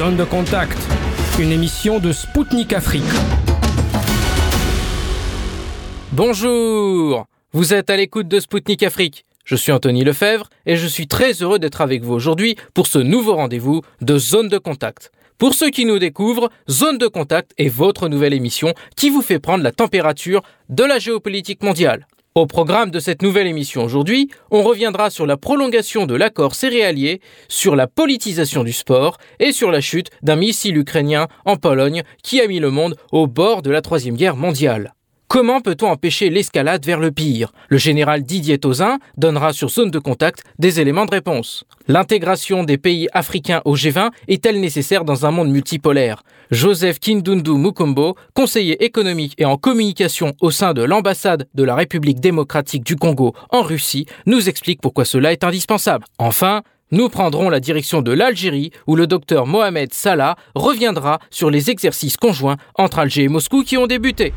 Zone de contact, une émission de Spoutnik Afrique. Bonjour, vous êtes à l'écoute de Spoutnik Afrique. Je suis Anthony Lefebvre et je suis très heureux d'être avec vous aujourd'hui pour ce nouveau rendez-vous de Zone de contact. Pour ceux qui nous découvrent, Zone de contact est votre nouvelle émission qui vous fait prendre la température de la géopolitique mondiale. Au programme de cette nouvelle émission aujourd'hui, on reviendra sur la prolongation de l'accord céréalier, sur la politisation du sport et sur la chute d'un missile ukrainien en Pologne qui a mis le monde au bord de la Troisième Guerre mondiale. Comment peut-on empêcher l'escalade vers le pire ? Le général Didier Tauzin donnera sur Zone de contact des éléments de réponse. L'intégration des pays africains au G20 est-elle nécessaire dans un monde multipolaire ? Joseph Kindundu Mukombo, conseiller économique et en communication au sein de l'ambassade de la République démocratique du Congo en Russie, nous explique pourquoi cela est indispensable. Enfin, nous prendrons la direction de l'Algérie où le docteur Mohamed Salah reviendra sur les exercices conjoints entre Alger et Moscou qui ont débuté.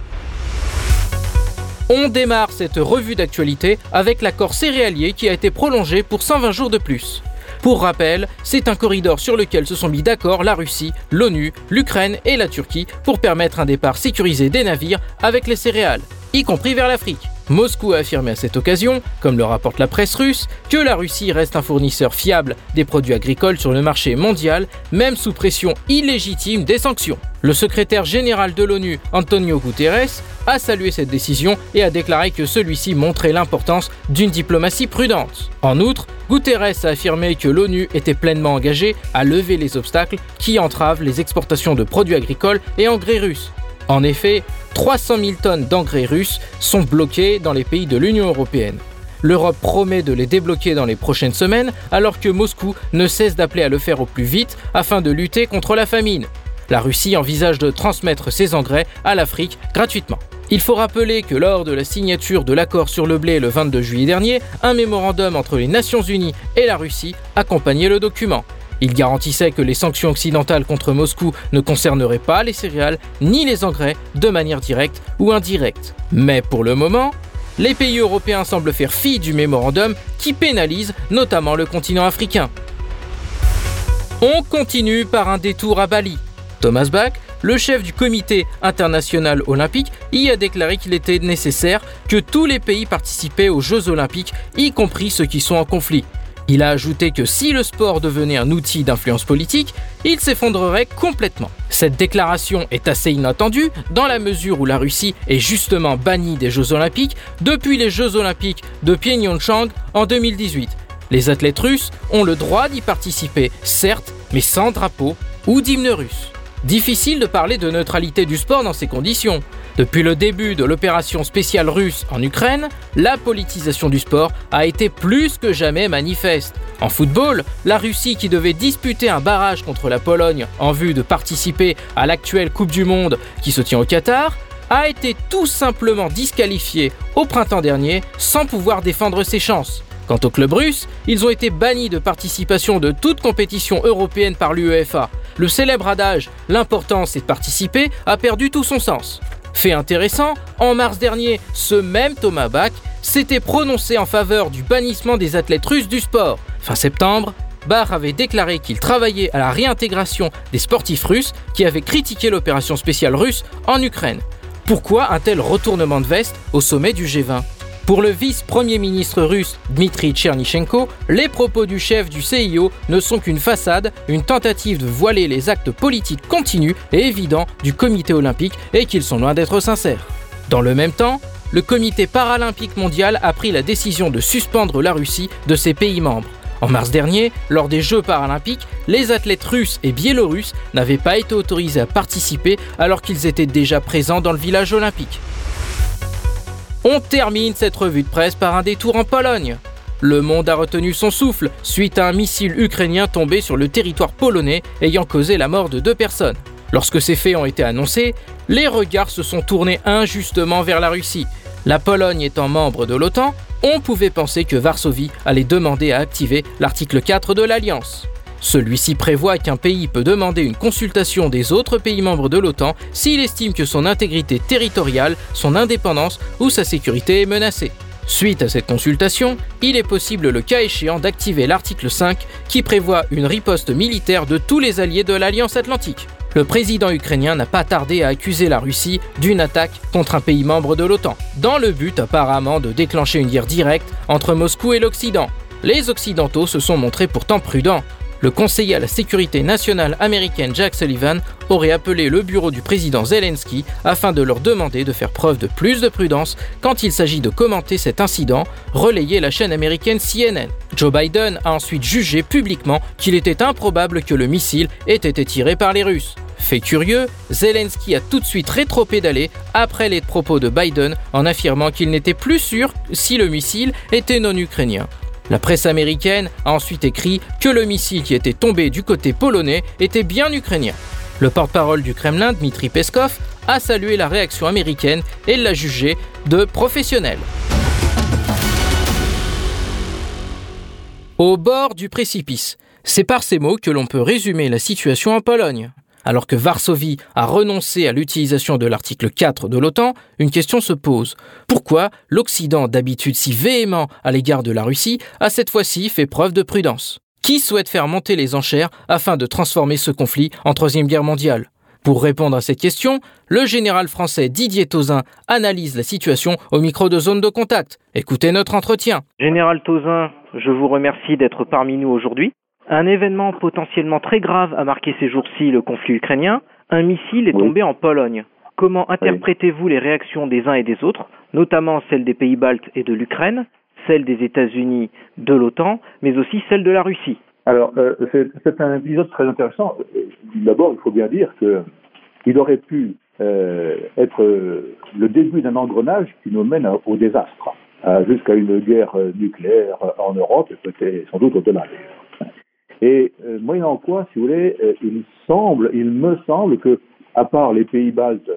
On démarre cette revue d'actualité avec l'accord céréalier qui a été prolongé pour 120 jours de plus. Pour rappel, c'est un corridor sur lequel se sont mis d'accord la Russie, l'ONU, l'Ukraine et la Turquie pour permettre un départ sécurisé des navires avec les céréales, y compris vers l'Afrique. Moscou a affirmé à cette occasion, comme le rapporte la presse russe, que la Russie reste un fournisseur fiable des produits agricoles sur le marché mondial, même sous pression illégitime des sanctions. Le secrétaire général de l'ONU, Antonio Guterres, a salué cette décision et a déclaré que celui-ci montrait l'importance d'une diplomatie prudente. En outre, Guterres a affirmé que l'ONU était pleinement engagée à lever les obstacles qui entravent les exportations de produits agricoles et engrais russes. En effet, 300 000 tonnes d'engrais russes sont bloquées dans les pays de l'Union européenne. L'Europe promet de les débloquer dans les prochaines semaines, alors que Moscou ne cesse d'appeler à le faire au plus vite afin de lutter contre la famine. La Russie envisage de transmettre ses engrais à l'Afrique gratuitement. Il faut rappeler que lors de la signature de l'accord sur le blé le 22 juillet dernier, un mémorandum entre les Nations Unies et la Russie accompagnait le document. Il garantissait que les sanctions occidentales contre Moscou ne concerneraient pas les céréales ni les engrais de manière directe ou indirecte. Mais pour le moment, les pays européens semblent faire fi du mémorandum qui pénalise notamment le continent africain. On continue par un détour à Bali. Thomas Bach, le chef du comité international olympique, y a déclaré qu'il était nécessaire que tous les pays participaient aux Jeux olympiques, y compris ceux qui sont en conflit. Il a ajouté que si le sport devenait un outil d'influence politique, il s'effondrerait complètement. Cette déclaration est assez inattendue dans la mesure où la Russie est justement bannie des Jeux olympiques depuis les Jeux olympiques de Pyeongchang en 2018. Les athlètes russes ont le droit d'y participer, certes, mais sans drapeau ou d'hymne russe. Difficile de parler de neutralité du sport dans ces conditions. Depuis le début de l'opération spéciale russe en Ukraine, la politisation du sport a été plus que jamais manifeste. En football, la Russie qui devait disputer un barrage contre la Pologne en vue de participer à l'actuelle Coupe du Monde qui se tient au Qatar, a été tout simplement disqualifiée au printemps dernier sans pouvoir défendre ses chances. Quant au club russe, ils ont été bannis de participation de toute compétition européenne par l'UEFA. Le célèbre adage « l'important c'est de participer » a perdu tout son sens. Fait intéressant, en mars dernier, ce même Thomas Bach s'était prononcé en faveur du bannissement des athlètes russes du sport. Fin septembre, Bach avait déclaré qu'il travaillait à la réintégration des sportifs russes qui avaient critiqué l'opération spéciale russe en Ukraine. Pourquoi un tel retournement de veste au sommet du G20 ? Pour le vice-premier ministre russe Dmitry Tchernychenko, les propos du chef du CIO ne sont qu'une façade, une tentative de voiler les actes politiques continus et évidents du comité olympique et qu'ils sont loin d'être sincères. Dans le même temps, le comité paralympique mondial a pris la décision de suspendre la Russie de ses pays membres. En mars dernier, lors des Jeux paralympiques, les athlètes russes et biélorusses n'avaient pas été autorisés à participer alors qu'ils étaient déjà présents dans le village olympique. On termine cette revue de presse par un détour en Pologne. Le monde a retenu son souffle suite à un missile ukrainien tombé sur le territoire polonais ayant causé la mort de 2 personnes. Lorsque ces faits ont été annoncés, les regards se sont tournés injustement vers la Russie. La Pologne étant membre de l'OTAN, on pouvait penser que Varsovie allait demander à activer l'article 4 de l'Alliance. Celui-ci prévoit qu'un pays peut demander une consultation des autres pays membres de l'OTAN s'il estime que son intégrité territoriale, son indépendance ou sa sécurité est menacée. Suite à cette consultation, il est possible le cas échéant d'activer l'article 5 qui prévoit une riposte militaire de tous les alliés de l'Alliance Atlantique. Le président ukrainien n'a pas tardé à accuser la Russie d'une attaque contre un pays membre de l'OTAN, dans le but apparemment de déclencher une guerre directe entre Moscou et l'Occident. Les Occidentaux se sont montrés pourtant prudents. Le conseiller à la sécurité nationale américaine Jack Sullivan aurait appelé le bureau du président Zelensky afin de leur demander de faire preuve de plus de prudence quand il s'agit de commenter cet incident, relayé la chaîne américaine CNN. Joe Biden a ensuite jugé publiquement qu'il était improbable que le missile ait été tiré par les Russes. Fait curieux, Zelensky a tout de suite rétropédalé après les propos de Biden en affirmant qu'il n'était plus sûr si le missile était non ukrainien. La presse américaine a ensuite écrit que le missile qui était tombé du côté polonais était bien ukrainien. Le porte-parole du Kremlin, Dmitry Peskov, a salué la réaction américaine et l'a jugée de professionnelle. Au bord du précipice. C'est par ces mots que l'on peut résumer la situation en Pologne. Alors que Varsovie a renoncé à l'utilisation de l'article 4 de l'OTAN, une question se pose. Pourquoi l'Occident, d'habitude si véhément à l'égard de la Russie, a cette fois-ci fait preuve de prudence ? Qui souhaite faire monter les enchères afin de transformer ce conflit en Troisième Guerre mondiale ? Pour répondre à cette question, le général français Didier Tauzin analyse la situation au micro de Zone de Contact. Écoutez notre entretien. Général Tauzin, je vous remercie d'être parmi nous aujourd'hui. Un événement potentiellement très grave a marqué ces jours-ci le conflit ukrainien. Un missile est tombé en Pologne. Comment interprétez-vous les réactions des uns et des autres, notamment celles des pays baltes et de l'Ukraine, celles des États-Unis, de l'OTAN, mais aussi celles de la Russie? Alors, c'est un épisode très intéressant. D'abord, il faut bien dire qu'il aurait pu être le début d'un engrenage qui nous mène au désastre, jusqu'à une guerre nucléaire en Europe et peut-être sans doute au-delà. Et moyennant quoi, si vous voulez, il me semble que, à part les pays baltes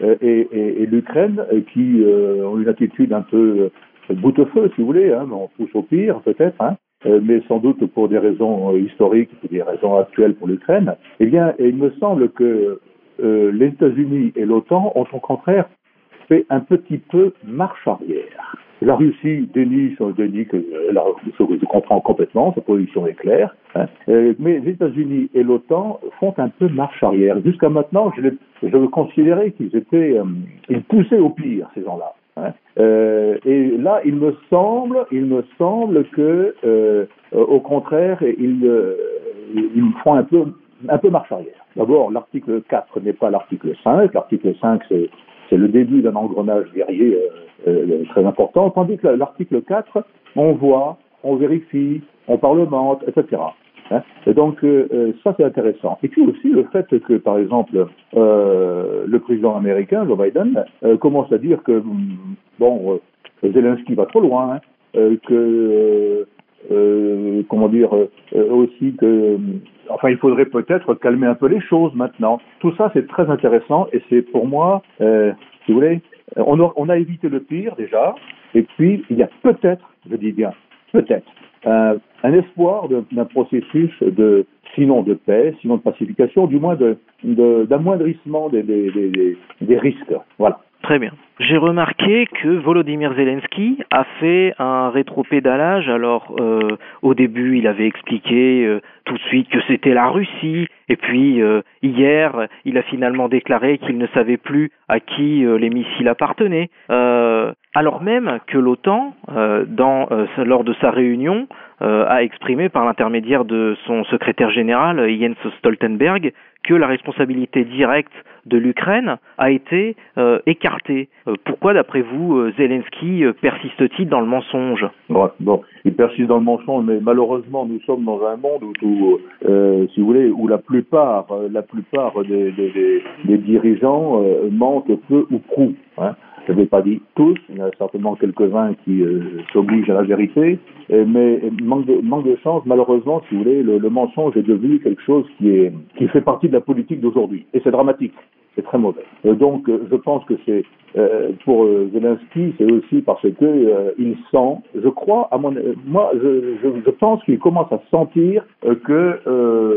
et l'Ukraine, qui ont une attitude un peu boute-feu, si vous voulez, on pousse au pire peut-être, mais sans doute pour des raisons historiques, des raisons actuelles pour l'Ukraine, eh bien, il me semble que les États-Unis et l'OTAN ont au contraire fait un petit peu marche arrière. La Russie dénie que je comprends complètement, sa position est claire, mais les États-Unis et l'OTAN font un peu marche arrière. Jusqu'à maintenant, je considérais ils poussaient au pire, ces gens-là. Et là, il me semble que, au contraire, ils font un peu marche arrière. D'abord, l'article 4 n'est pas l'article 5. L'article 5, c'est le début d'un engrenage guerrier très important, tandis que l'article 4, on voit, on vérifie, on parlemente, etc. Et donc, ça, c'est intéressant. Et puis aussi, le fait que, par exemple, le président américain, Joe Biden, commence à dire que, Zelensky va trop loin, aussi que, il faudrait peut-être calmer un peu les choses maintenant. Tout ça, c'est très intéressant et c'est pour moi, si vous voulez, on a évité le pire déjà, et puis il y a peut-être, je dis bien, peut-être, un espoir d'un processus sinon de paix, sinon de pacification, du moins d'amoindrissement des risques. Voilà. Très bien. J'ai remarqué que Volodymyr Zelensky a fait un rétropédalage. Alors, au début, il avait expliqué tout de suite que c'était la Russie. Et puis, hier, il a finalement déclaré qu'il ne savait plus à qui les missiles appartenaient. Alors même que l'OTAN, lors de sa réunion, a exprimé par l'intermédiaire de son secrétaire général, Jens Stoltenberg, que la responsabilité directe de l'Ukraine a été écartée. Pourquoi, d'après vous, Zelensky persiste-t-il dans le mensonge ? Bon, il persiste dans le mensonge, mais malheureusement, nous sommes dans un monde où si vous voulez, où la plupart des dirigeants mentent peu ou prou. Je ne l'ai pas dit tous, il y en a certainement quelques-uns qui s'obligent à la vérité, mais manque de chance, malheureusement, si vous voulez, le mensonge est devenu quelque chose qui fait partie de la politique d'aujourd'hui. Et c'est dramatique, c'est très mauvais. Donc, je pense que c'est, pour Zelensky, c'est aussi parce que il sent, je crois, je pense qu'il commence à sentir que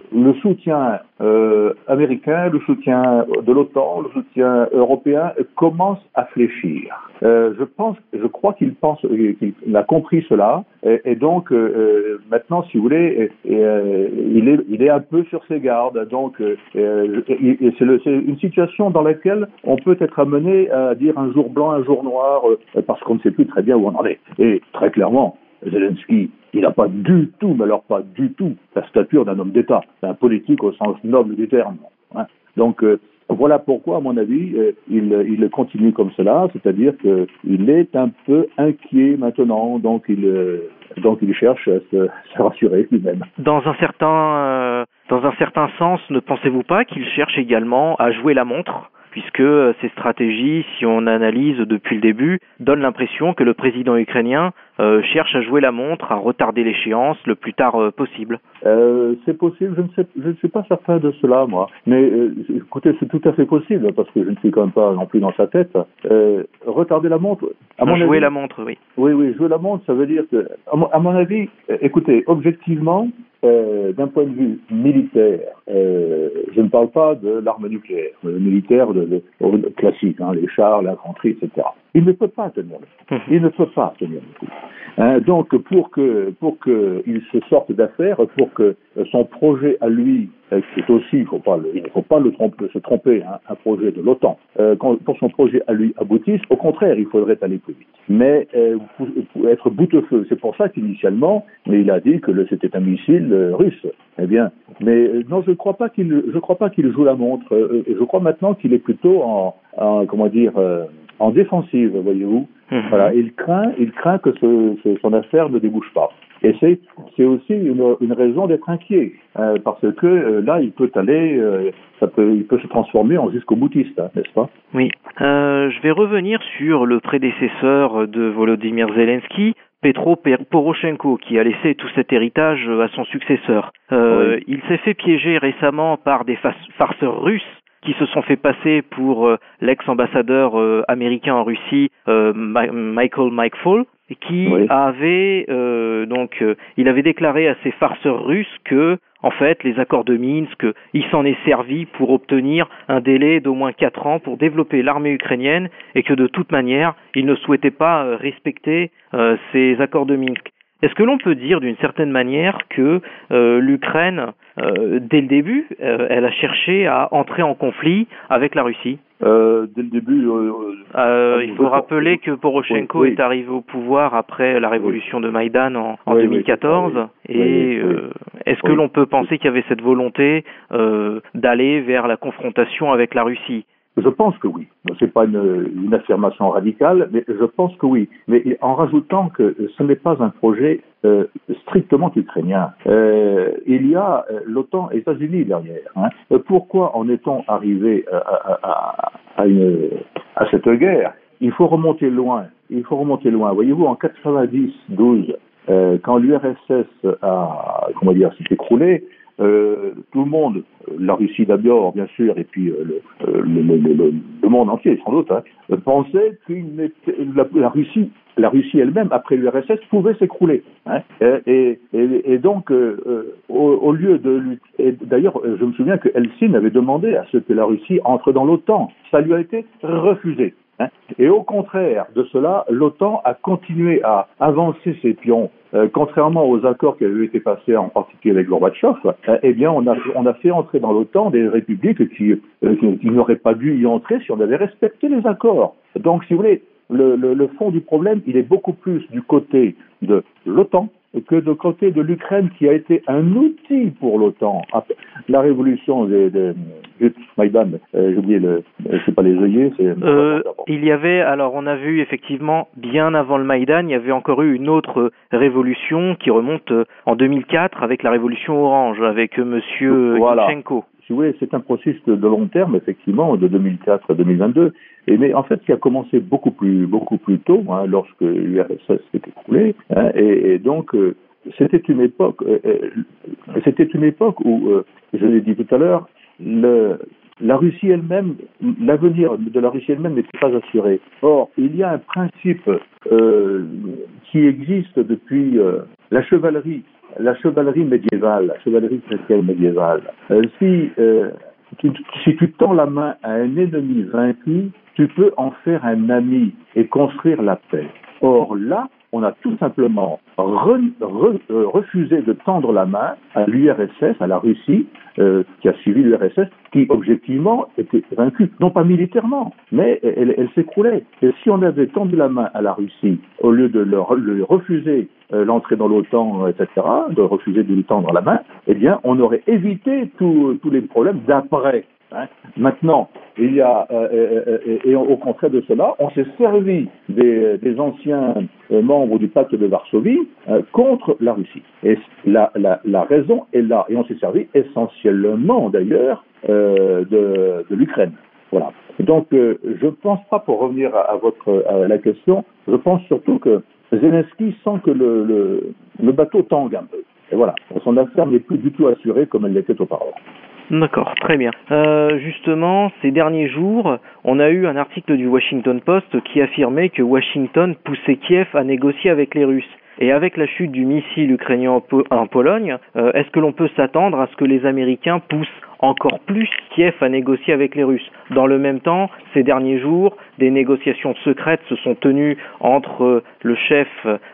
le soutien américain, le soutien de l'OTAN, le soutien européen commence à fléchir. Je crois qu'il a compris cela, et donc maintenant, si vous voulez, il est un peu sur ses gardes. Donc, c'est une situation dans laquelle on peut être amené à dire un jour blanc, un jour noir, parce qu'on ne sait plus très bien où on en est. Et très clairement, Zelensky, il n'a pas du tout, mais alors pas du tout, la stature d'un homme d'État. C'est un politique au sens noble du terme. Hein. Donc, voilà pourquoi, à mon avis, il continue comme cela, c'est-à-dire qu'il est un peu inquiet maintenant, donc il cherche à se rassurer lui-même. Dans un certain sens, ne pensez-vous pas qu'il cherche également à jouer la montre, puisque ces stratégies, si on analyse depuis le début, donnent l'impression que le président ukrainien cherche à jouer la montre, à retarder l'échéance le plus tard possible. C'est possible, je ne suis pas certain de cela, moi. Mais écoutez, c'est tout à fait possible, parce que je ne suis quand même pas non plus dans sa tête. Retarder la montre, jouer la montre, oui. Oui, jouer la montre, ça veut dire que, à mon avis, écoutez, objectivement, d'un point de vue militaire, je ne parle pas de l'arme nucléaire, militaire classique, hein, les chars, l'infanterie, etc. Il ne peut pas tenir le coup. Il ne peut pas tenir le coup. Donc, pour qu'il se sorte d'affaire, pour que son projet à lui, qui est aussi, il ne faut pas se tromper, hein, un projet de l'OTAN, pour son projet à lui aboutisse, au contraire, il faudrait aller plus vite. Mais pour être boutefeu, c'est pour ça qu'initialement, il a dit que c'était un missile russe. Eh bien, mais non, je ne crois pas qu'il joue la montre. Je crois maintenant qu'il est plutôt en défensive, voyez-vous. Voilà, il craint que son affaire ne débouche pas. Et c'est aussi une raison d'être inquiet, parce que là, il peut se transformer en jusqu'au boutiste, hein, n'est-ce pas? Oui. Je vais revenir sur le prédécesseur de Volodymyr Zelensky, Petro Poroshenko, qui a laissé tout cet héritage à son successeur. Oui. Il s'est fait piéger récemment par des farceurs russes qui se sont fait passer pour l'ex-ambassadeur américain en Russie, Michael Fall, qui avait il avait déclaré à ces farceurs russes que, en fait, les accords de Minsk, il s'en est servi pour obtenir un délai d'au moins 4 ans pour développer l'armée ukrainienne, et que de toute manière, il ne souhaitait pas respecter ces accords de Minsk. Est-ce que l'on peut dire d'une certaine manière que l'Ukraine, dès le début, elle a cherché à entrer en conflit avec la Russie? Dès le début... il faut rappeler que Poroshenko est arrivé au pouvoir après la révolution de Maïdan en 2014. Est-ce que l'on peut penser qu'il y avait cette volonté d'aller vers la confrontation avec la Russie? Je pense que oui. C'est pas une affirmation radicale, mais je pense que oui. Mais en rajoutant que ce n'est pas un projet strictement ukrainien. Il y a l'OTAN et les États-Unis derrière. Hein. Pourquoi en est-on arrivé à cette guerre? Il faut remonter loin. Voyez-vous, en 90-12, quand l'URSS s'est écroulé, tout le monde, la Russie d'abord bien sûr, et puis le monde entier sans doute, pensait que la Russie elle-même, après l'URSS, pouvait s'écrouler. Hein, et donc, au lieu de lutter, d'ailleurs, je me souviens que Helsinki avait demandé à ce que la Russie entre dans l'OTAN. Ça lui a été refusé. Hein. Et au contraire de cela, l'OTAN a continué à avancer ses pions. Contrairement aux accords qui avaient été passés en particulier avec Gorbatchev, eh bien on a fait entrer dans l'OTAN des républiques qui n'auraient pas dû y entrer si on avait respecté les accords. Donc, si vous voulez, le fond du problème, il est beaucoup plus du côté de l'OTAN que du côté de l'Ukraine, qui a été un outil pour l'OTAN. La révolution de Maïdan, j'ai oublié c'est pas les œillets, il y avait, alors on a vu effectivement, bien avant le Maïdan, il y avait encore eu une autre révolution qui remonte en 2004 avec la révolution orange, avec monsieur Yushchenko. Si vous voulez, c'est un processus de long terme, effectivement, de 2004 à 2022. Mais en fait, qui a commencé beaucoup plus tôt, hein, lorsque l'URSS s'est écroulé. Hein, et donc, c'était une époque où, je l'ai dit tout à l'heure, la Russie elle-même, l'avenir de la Russie elle-même n'était pas assuré. Or, il y a un principe qui existe depuis la chevalerie la chevalerie médiévale, la chevalerie chrétienne médiévale. Si tu tends la main à un ennemi vaincu, tu peux en faire un ami et construire la paix. Or là, on a tout simplement refusé de tendre la main à l'URSS, à la Russie, qui a suivi l'URSS, qui objectivement était vaincue, non pas militairement, mais elle s'écroulait. Et si on avait tendu la main à la Russie, au lieu de leur refuser l'entrée dans l'OTAN, etc., de refuser de lui tendre la main, eh bien, on aurait évité tous les problèmes d'après. Hein. Maintenant, il y a, et au contraire de cela, on s'est servi des anciens membres du pacte de Varsovie contre la Russie. Et la raison est là. Et on s'est servi essentiellement, d'ailleurs, de l'Ukraine. Voilà. Donc, je pense pas, pour revenir à la question, je pense surtout que Zelensky sent que le bateau tangue un peu. Et voilà. Son affaire n'est plus du tout assurée comme elle l'était auparavant. D'accord, très bien. Justement, ces derniers jours, on a eu un article du Washington Post qui affirmait que Washington poussait Kiev à négocier avec les Russes. Et avec la chute du missile ukrainien en Pologne, est-ce que l'on peut s'attendre à ce que les Américains poussent encore plus Kiev à négocier avec les Russes? Dans le même temps, ces derniers jours, des négociations secrètes se sont tenues entre le chef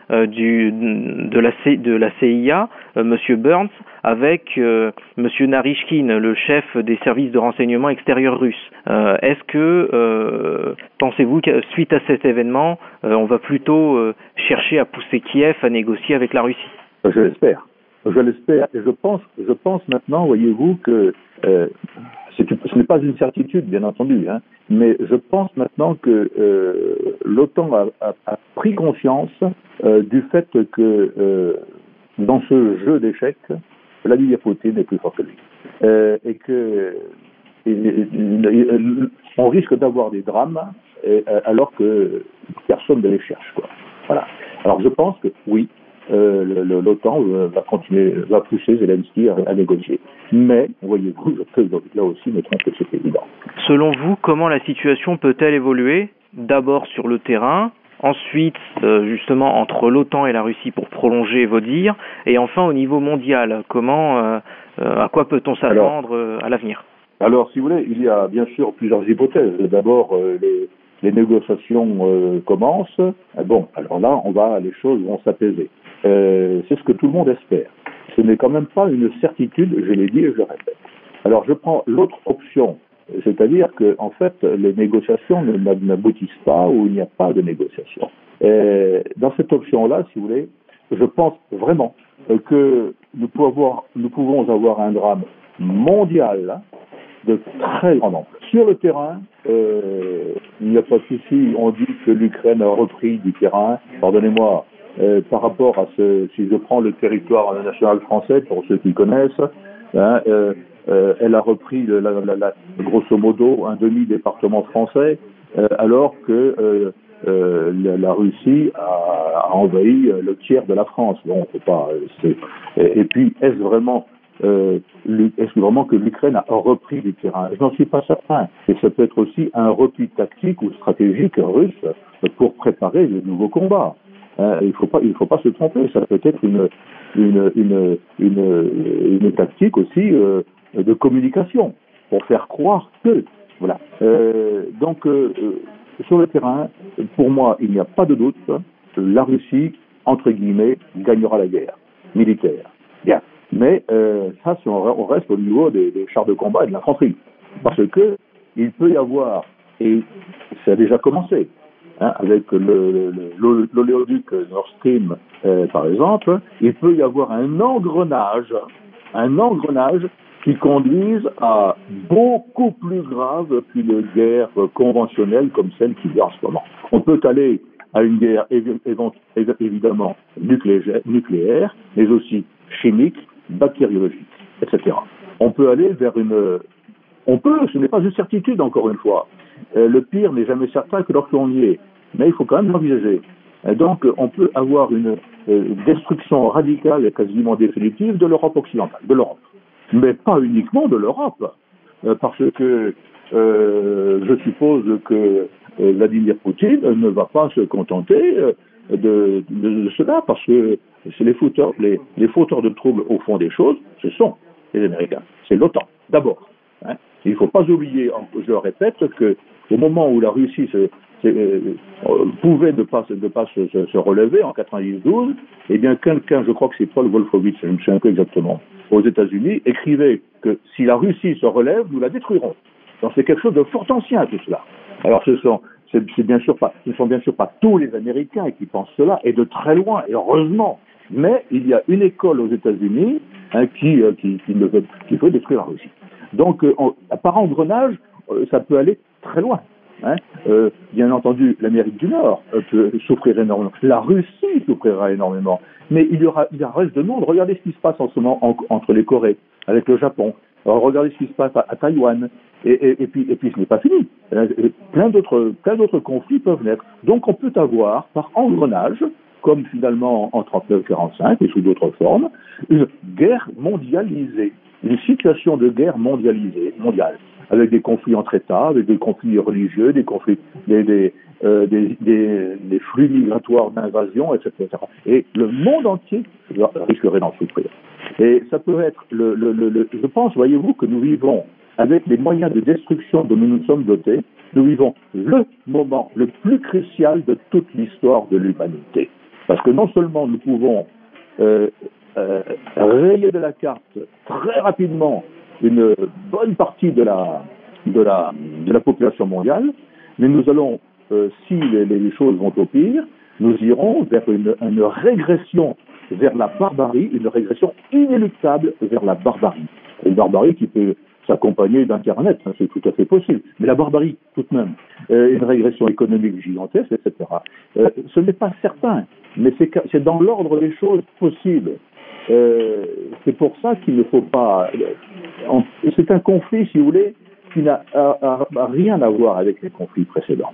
de la CIA, Monsieur Burns, avec Monsieur Narishkin, le chef des services de renseignement extérieur russes. Est-ce que, pensez-vous que suite à cet événement, on va plutôt chercher à pousser Kiev à négocier avec la Russie? Je l'espère. Et je pense maintenant, voyez-vous, que ce n'est pas une certitude, bien entendu, hein, mais je pense maintenant que l'OTAN a pris conscience du fait que dans ce jeu d'échecs, Vladimir Poutine est plus fort que lui. Et que on risque d'avoir des drames alors que personne ne les cherche, quoi. Voilà. Alors je pense que oui, l'OTAN va pousser Zelensky à négocier. Mais, voyez-vous, je peux là aussi me tromper, c'est évident. Selon vous, comment la situation peut-elle évoluer? D'abord sur le terrain, ensuite justement entre l'OTAN et la Russie pour prolonger vos dires, et enfin au niveau mondial, à quoi peut-on s'attendre à l'avenir? Alors, si vous voulez, il y a bien sûr plusieurs hypothèses. D'abord, les négociations commencent. Bon, alors là, les choses vont s'apaiser. C'est ce que tout le monde espère. Ce n'est quand même pas une certitude, je l'ai dit et je le répète. Alors, je prends l'autre option, c'est-à-dire que, en fait, les négociations n'aboutissent pas ou il n'y a pas de négociation. Dans cette option-là, si vous voulez, je pense vraiment que nous pouvons avoir un drame mondial de très grande ampleur. Sur le terrain, il n'y a pas de souci. On dit que l'Ukraine a repris du terrain. Pardonnez-moi, par rapport à si je prends le territoire national français, pour ceux qui connaissent, hein, elle a repris grosso modo un demi-département français, alors que la Russie a envahi le tiers de la France. Bon, c'est pas. Et puis, est-ce vraiment que l'Ukraine a repris du terrain? Je n'en suis pas certain. Et ça peut être aussi un repli tactique ou stratégique russe pour préparer de nouveaux combats. Il faut pas se tromper. Ça peut être une tactique aussi de communication pour faire croire que voilà. Donc sur le terrain, pour moi, il n'y a pas de doute. La Russie, entre guillemets, gagnera la guerre militaire. Bien. Mais ça, on reste au niveau des chars de combat et de l'infanterie. Parce que il peut y avoir, et ça a déjà commencé, hein, avec l'oléoduc Nord Stream, par exemple, il peut y avoir un engrenage qui conduise à beaucoup plus grave qu'une guerre conventionnelle comme celle qu'il y a en ce moment. On peut aller à une guerre évidemment nucléaire, mais aussi chimique, bactériologique, etc. On peut aller vers ce n'est pas une certitude encore une fois. Le pire n'est jamais certain que lorsqu'on y est, mais il faut quand même l'envisager. Donc on peut avoir une destruction radicale et quasiment définitive de l'Europe occidentale, de l'Europe. Mais pas uniquement de l'Europe, parce que je suppose que Vladimir Poutine ne va pas se contenter de cela, parce que c'est les fauteurs de troubles au fond des choses, ce sont les Américains, c'est l'OTAN, d'abord. Hein. Il ne faut pas oublier, je le répète, qu'au moment où la Russie pouvait ne pas se relever en 92, eh bien quelqu'un, je crois que c'est Paul Wolfowitz, je ne sais un peu exactement, aux États-Unis, écrivait que si la Russie se relève, nous la détruirons. Donc c'est quelque chose de fort ancien tout cela. Alors ce ne sont bien sûr pas tous les Américains qui pensent cela, et de très loin, et heureusement. Mais il y a une école aux États-Unis qui veut détruire la Russie. Donc par engrenage, ça peut aller très loin. Hein. Bien entendu, l'Amérique du Nord peut souffrir énormément. La Russie souffrira énormément. Mais il y reste de monde. Regardez ce qui se passe en ce moment entre les Corées, avec le Japon. Alors, regardez ce qui se passe à Taïwan. Et puis ce n'est pas fini. Plein d'autres conflits peuvent naître. Donc on peut avoir, par engrenage, comme finalement en 39-45 et sous d'autres formes, une guerre mondialisée, une situation de guerre mondiale, avec des conflits entre États, avec des conflits religieux, des conflits, des flux migratoires d'invasion, etc. Et le monde entier risquerait d'en souffrir. Et ça peut être je pense, voyez-vous, que nous vivons avec les moyens de destruction dont nous nous sommes dotés, nous vivons le moment le plus crucial de toute l'histoire de l'humanité. Parce que non seulement nous pouvons rayer de la carte très rapidement une bonne partie de la population mondiale, mais nous allons, si les choses vont au pire, nous irons vers une régression vers la barbarie, une régression inéluctable vers la barbarie. Une barbarie qui peut s'accompagner d'Internet, hein, c'est tout à fait possible, mais la barbarie tout de même, une régression économique gigantesque, etc. Ce n'est pas certain, mais c'est dans l'ordre des choses possibles. C'est pour ça qu'il ne faut pas... c'est un conflit, si vous voulez, qui n'a rien à voir avec les conflits précédents.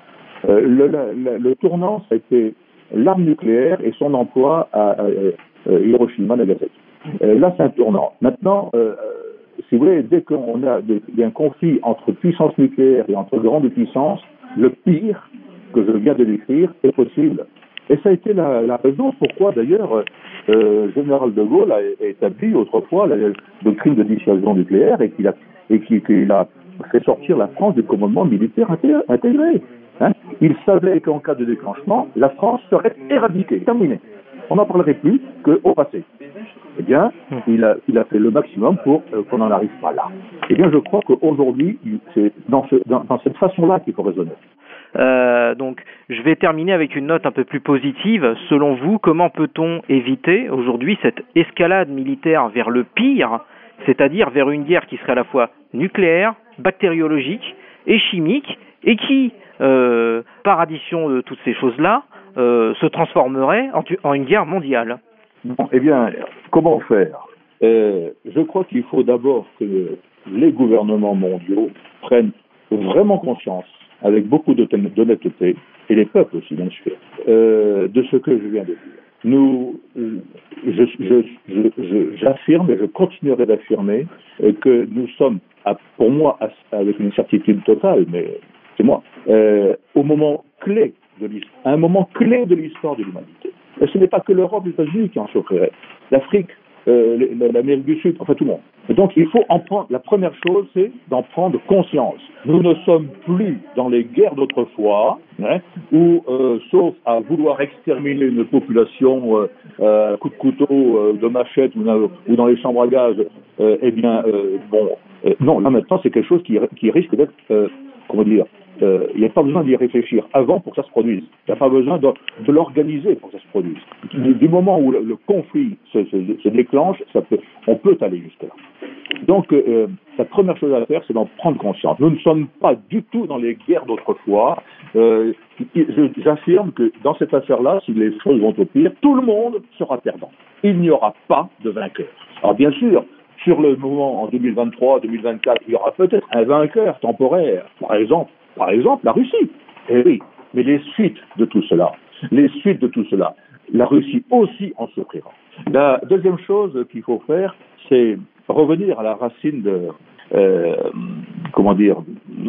Le tournant, ça a été l'arme nucléaire et son emploi à Hiroshima, Nagasaki. Là, c'est un tournant. Maintenant, si vous voulez, dès qu'on a un conflit entre puissances nucléaires et entre grandes puissances, le pire que je viens de décrire est possible. Et ça a été la raison pourquoi, d'ailleurs, le général de Gaulle a établi autrefois la doctrine de dissuasion nucléaire et qu'il a fait sortir la France du commandement militaire intégré. Hein. Il savait qu'en cas de déclenchement, la France serait éradiquée, terminée. On n'en parlerait plus qu'au passé. Eh bien, il a fait le maximum pour qu'on n'en arrive pas là. Eh bien, je crois qu'aujourd'hui, c'est dans cette façon-là qu'il faut raisonner. Donc, je vais terminer avec une note un peu plus positive. Selon vous, comment peut-on éviter aujourd'hui cette escalade militaire vers le pire, c'est-à-dire vers une guerre qui serait à la fois nucléaire, bactériologique et chimique, et qui, par addition de toutes ces choses-là, se transformerait en une guerre mondiale? Bon, eh bien, comment faire? Je crois qu'il faut d'abord que les gouvernements mondiaux prennent vraiment conscience, avec beaucoup d'honnêteté, et les peuples aussi, bien sûr, de ce que je viens de dire. J'affirme et je continuerai d'affirmer que nous sommes, pour moi, avec une certitude totale, mais c'est moi, au moment clé de l'histoire, un moment clé de l'histoire de l'humanité. Et ce n'est pas que l'Europe et les États-Unis qui en souffriraient. L'Afrique, l'Amérique du Sud, enfin tout le monde. Et donc il faut en prendre, la première chose, c'est d'en prendre conscience. Nous ne sommes plus dans les guerres d'autrefois, hein, où, sauf à vouloir exterminer une population à coup de couteau, de machette ou dans les chambres à gaz, non, là maintenant c'est quelque chose qui risque d'être, il n'y a pas besoin d'y réfléchir avant pour que ça se produise. Il n'y a pas besoin de l'organiser pour que ça se produise. Du moment où le conflit se déclenche, on peut aller jusque-là. Donc, la première chose à faire, c'est d'en prendre conscience. Nous ne sommes pas du tout dans les guerres d'autrefois. J'affirme que dans cette affaire-là, si les choses vont au pire, tout le monde sera perdant. Il n'y aura pas de vainqueur. Alors bien sûr, sur le moment en 2023, 2024, il y aura peut-être un vainqueur temporaire. Par exemple, la Russie. Eh oui, mais les suites de tout cela, la Russie aussi en souffrira. La deuxième chose qu'il faut faire, c'est revenir à la racine de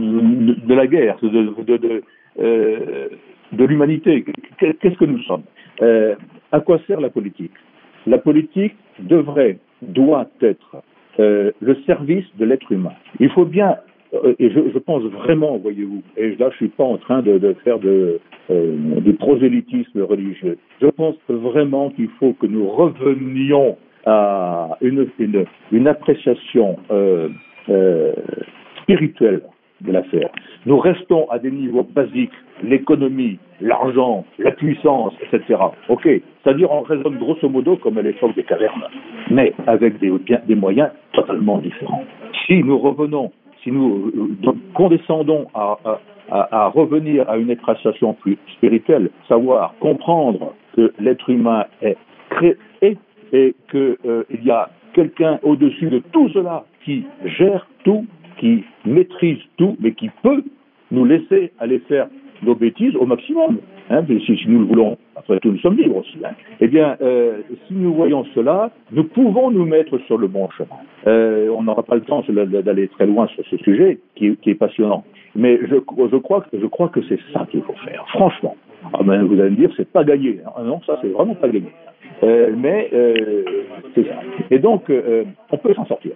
la guerre, de l'humanité. Qu'est-ce que nous sommes? À quoi sert la politique? La politique doit être le service de l'être humain. Il faut bien, et je pense vraiment, voyez-vous, et là je suis pas en train de faire du prosélytisme religieux. Je pense vraiment qu'il faut que nous revenions à une appréciation spirituelle de l'affaire. Nous restons à des niveaux basiques, l'économie, l'argent, la puissance, etc. Ok, c'est-à-dire on raisonne grosso modo comme à l'époque des cavernes, mais avec des moyens totalement différents. Si nous condescendons à revenir à une appréciation plus spirituelle, savoir comprendre que l'être humain est créé et qu'il y a quelqu'un au-dessus de tout cela qui gère tout, qui maîtrise tout, mais qui peut nous laisser aller faire nos bêtises au maximum. Si nous le voulons, après tout, nous sommes libres aussi. Eh bien, si nous voyons cela, nous pouvons nous mettre sur le bon chemin. On n'aura pas le temps d'aller très loin sur ce sujet, qui est passionnant. Mais je crois que c'est ça qu'il faut faire, franchement. Ah ben, vous allez me dire, c'est pas gagné. Non, ça, c'est vraiment pas gagné. Mais c'est ça. Et donc, on peut s'en sortir.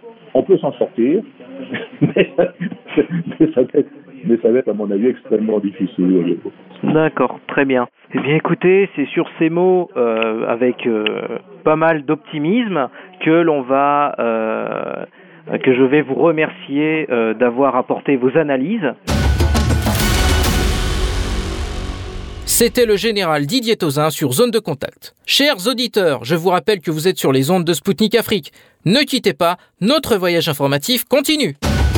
mais ça va être, à mon avis, extrêmement difficile. D'accord, très bien. Eh bien, écoutez, c'est sur ces mots, avec pas mal d'optimisme, que je vais vous remercier d'avoir apporté vos analyses. C'était le général Didier Tauzin sur Zone de Contact. Chers auditeurs, je vous rappelle que vous êtes sur les ondes de Spoutnik Afrique. Ne quittez pas, notre voyage informatif continue.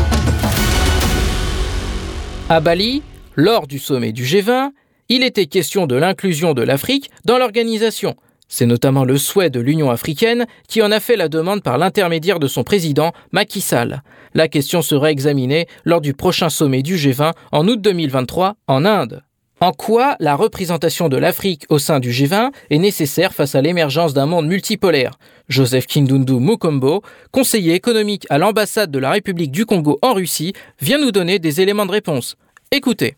À Bali, lors du sommet du G20, il était question de l'inclusion de l'Afrique dans l'organisation. C'est notamment le souhait de l'Union africaine qui en a fait la demande par l'intermédiaire de son président, Macky Sall. La question sera examinée lors du prochain sommet du G20 en août 2023 en Inde. En quoi la représentation de l'Afrique au sein du G20 est nécessaire face à l'émergence d'un monde multipolaire? Joseph Kindundu Mukombo, conseiller économique à l'ambassade de la République du Congo en Russie, vient nous donner des éléments de réponse. Écoutez.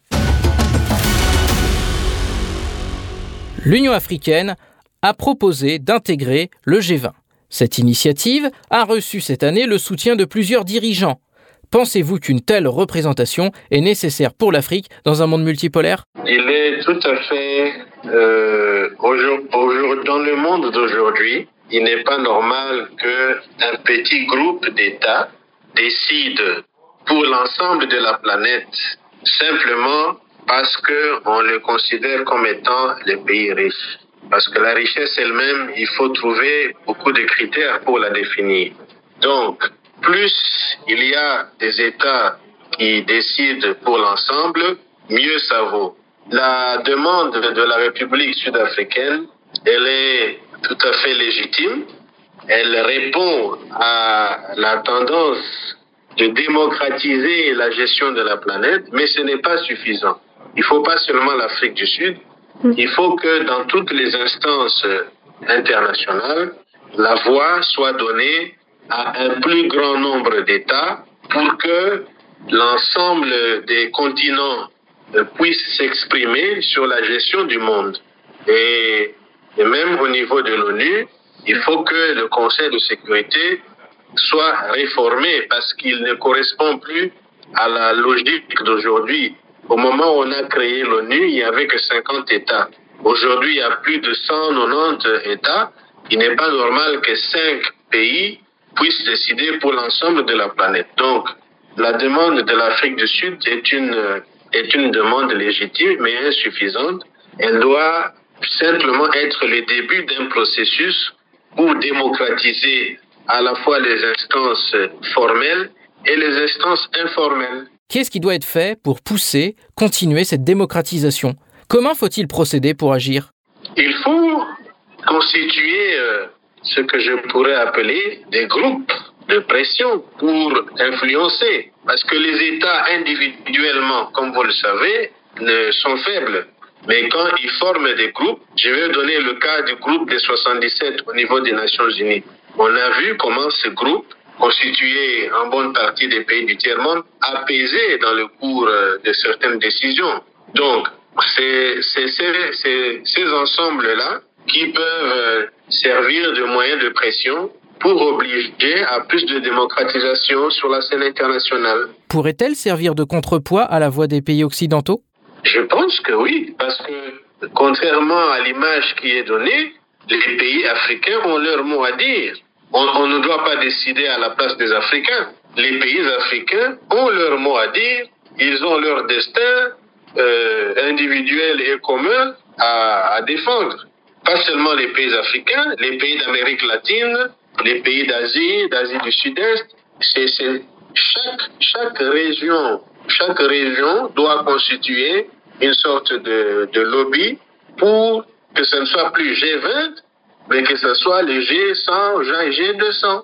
L'Union africaine a proposé d'intégrer le G20. Cette initiative a reçu cette année le soutien de plusieurs dirigeants. Pensez-vous qu'une telle représentation est nécessaire pour l'Afrique dans un monde multipolaire? Il est tout à fait... dans le monde d'aujourd'hui, il n'est pas normal qu'un petit groupe d'États décide pour l'ensemble de la planète simplement parce qu'on le considère comme étant les pays riches. Parce que la richesse elle-même, il faut trouver beaucoup de critères pour la définir. Donc, plus il y a des États qui décident pour l'ensemble, mieux ça vaut. La demande de la République sud-africaine, elle est tout à fait légitime. Elle répond à la tendance de démocratiser la gestion de la planète, mais ce n'est pas suffisant. Il ne faut pas seulement l'Afrique du Sud, il faut que dans toutes les instances internationales, la voix soit donnée à un plus grand nombre d'États pour que l'ensemble des continents puissent s'exprimer sur la gestion du monde. Et même au niveau de l'ONU, il faut que le Conseil de sécurité soit réformé parce qu'il ne correspond plus à la logique d'aujourd'hui. Au moment où on a créé l'ONU, il n'y avait que 50 États. Aujourd'hui, il y a plus de 190 États. Il n'est pas normal que 5 pays puissent décider pour l'ensemble de la planète. Donc, la demande de l'Afrique du Sud est une demande légitime mais insuffisante. Elle doit simplement être le début d'un processus pour démocratiser à la fois les instances formelles et les instances informelles. Qu'est-ce qui doit être fait pour continuer cette démocratisation? Comment faut-il procéder pour agir? Il faut constituer ce que je pourrais appeler des groupes de pression pour influencer. Parce que les États individuellement, comme vous le savez, sont faibles. Mais quand ils forment des groupes, je vais donner le cas du groupe des 77 au niveau des Nations Unies. On a vu comment ce groupe, constitué en bonne partie des pays du tiers-monde, a pesé dans le cours de certaines décisions. Donc, ces ensembles-là qui peuvent servir de moyen de pression pour obliger à plus de démocratisation sur la scène internationale. Pourrait-elle servir de contrepoids à la voix des pays occidentaux ? Je pense que oui, parce que contrairement à l'image qui est donnée, les pays africains ont leur mot à dire. On ne doit pas décider à la place des Africains. Les pays africains ont leur mot à dire, ils ont leur destin individuel et commun à défendre. Pas seulement les pays africains, les pays d'Amérique latine, les pays d'Asie du Sud-Est. Chaque région doit constituer une sorte de lobby pour que ce ne soit plus G20, mais que ce soit les G100, G200.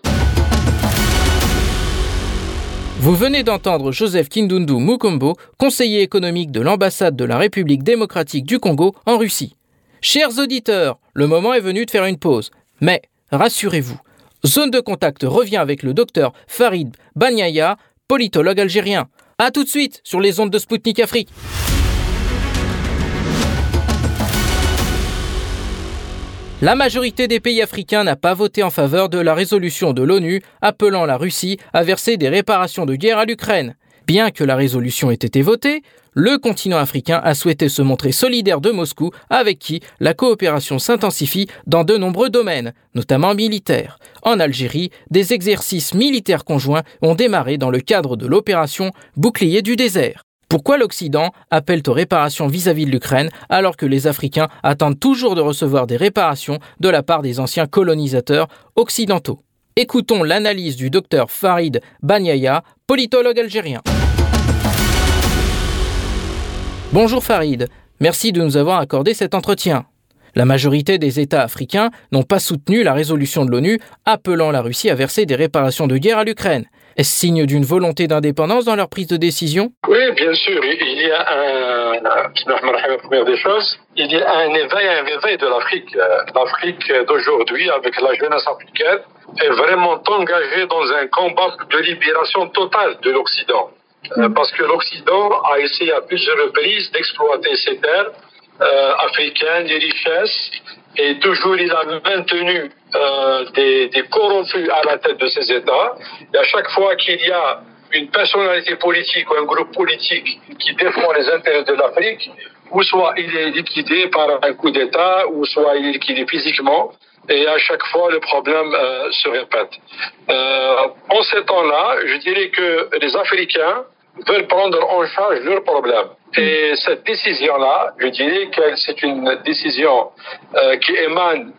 Vous venez d'entendre Joseph Kindundu Mukombo, conseiller économique de l'ambassade de la République démocratique du Congo en Russie. Chers auditeurs, le moment est venu de faire une pause. Mais, rassurez-vous, Zone de Contact revient avec le docteur Farid Banyaya, politologue algérien. A tout de suite sur les ondes de Spoutnik Afrique. La majorité des pays africains n'a pas voté en faveur de la résolution de l'ONU appelant la Russie à verser des réparations de guerre à l'Ukraine. Bien que la résolution ait été votée, le continent africain a souhaité se montrer solidaire de Moscou, avec qui la coopération s'intensifie dans de nombreux domaines, notamment militaires. En Algérie, des exercices militaires conjoints ont démarré dans le cadre de l'opération Bouclier du désert. Pourquoi l'Occident appelle aux réparations vis-à-vis de l'Ukraine alors que les Africains attendent toujours de recevoir des réparations de la part des anciens colonisateurs occidentaux ? Écoutons l'analyse du docteur Farid Banyaya, politologue algérien. Bonjour Farid, merci de nous avoir accordé cet entretien. La majorité des États africains n'ont pas soutenu la résolution de l'ONU appelant la Russie à verser des réparations de guerre à l'Ukraine. Est-ce signe d'une volonté d'indépendance dans leur prise de décision ? Oui, bien sûr. Il y a la première des choses, il y a un éveil de l'Afrique. L'Afrique d'aujourd'hui, avec la jeunesse africaine, est vraiment engagée dans un combat de libération totale de l'Occident. Parce que l'Occident a essayé à plusieurs reprises d'exploiter ces terres africaines, les richesses, et toujours il a maintenu des corrompus à la tête de ces États. Et à chaque fois qu'il y a une personnalité politique ou un groupe politique qui défend les intérêts de l'Afrique, ou soit il est liquidé par un coup d'État, ou soit il est liquidé physiquement. Et à chaque fois, le problème se répète. En ces temps-là, je dirais que les Africains veulent prendre en charge leurs problèmes. Et cette décision-là, je dirais que c'est une décision qui émane